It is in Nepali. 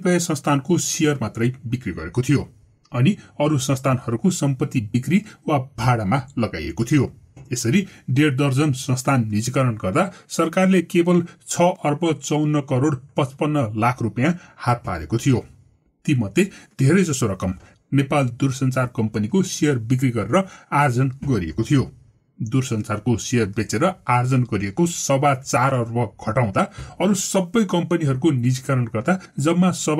कतिपय संस्थानको शेयर मात्रै बिक्री गरेको थियो अनि अरू संस्थानहरूको सम्पत्ति बिक्री वा भाडामा लगाइएको थियो। यसरी 1.5 दर्जन संस्थान निजीकरण गर्दा सरकारले केवल 6,54,55,00,000 रुपियाँ हात पारेको थियो। ती मध्ये धेरैजसो रकम नेपाल दूरसञ्चार कम्पनीको शेयर बिक्री गरेर आर्जन गरिएको थियो। दूरसञ्चारको शेयर बेचेर आर्जन गरिएको 4.25 अर्ब घटाउँदा अरू सबै कम्पनीहरूको निजीकरण गर्दा जम्मा